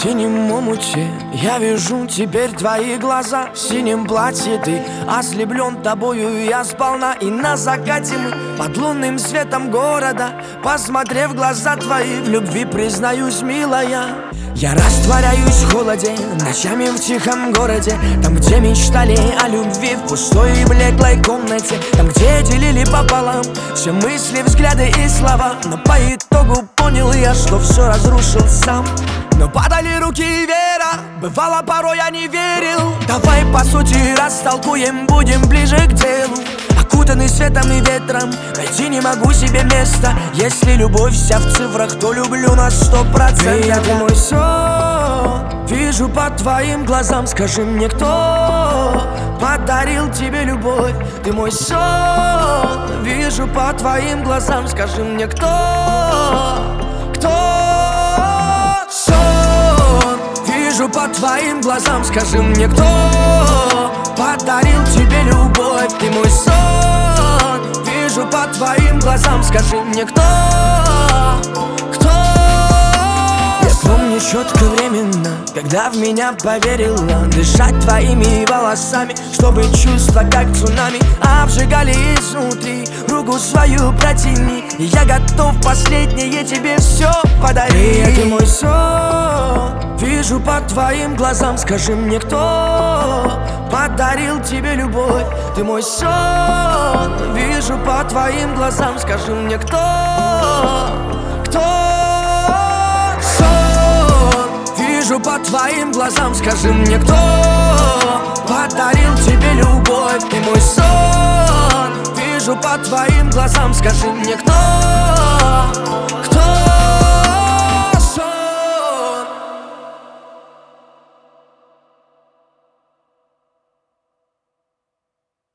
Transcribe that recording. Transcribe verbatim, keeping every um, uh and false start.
синем омуте я вижу теперь твои глаза. В синем платье ты ослеплен тобою я сполна. И на закате мы под лунным светом города, посмотрев в глаза твои, в любви признаюсь, милая, я растворяюсь в холоде ночами в тихом городе. Там, где мечтали о любви в пустой и блеклой комнате. Там, где делили пополам все мысли, взгляды и слова. Но по итогу понял я, что все разрушил сам. Но падали руки и вера, бывало порой я не верил. Давай по сути растолкуем, будем ближе к делу. Окутанный светом и ветром, найти не могу себе места. Если любовь вся в цифрах, то люблю на сто процентов. Ты мой сон, вижу по твоим глазам. Скажи мне, кто подарил тебе любовь? Ты мой сон, вижу по твоим глазам. Скажи мне, кто, кто? Сон, вижу по твоим глазам. Скажи мне, кто подарил тебе любовь? Ты мой сон, вижу по твоим глазам. Скажи мне, кто, кто? Я помню четко временно, когда в меня поверила. Дышать твоими волосами, чтобы чувства как цунами обжигали изнутри. Руку свою протяни, и я готов последнее тебе все подарить. Ты мой сон, вижу по твоим глазам. Скажи мне, кто подарил тебе любовь? Ты мой сон, вижу по твоим глазам. Скажи мне, кто, кто? Сон, вижу по твоим глазам. Скажи мне, кто подарил тебе любовь? Ты мой сон, вижу по твоим глазам. Скажи мне, кто?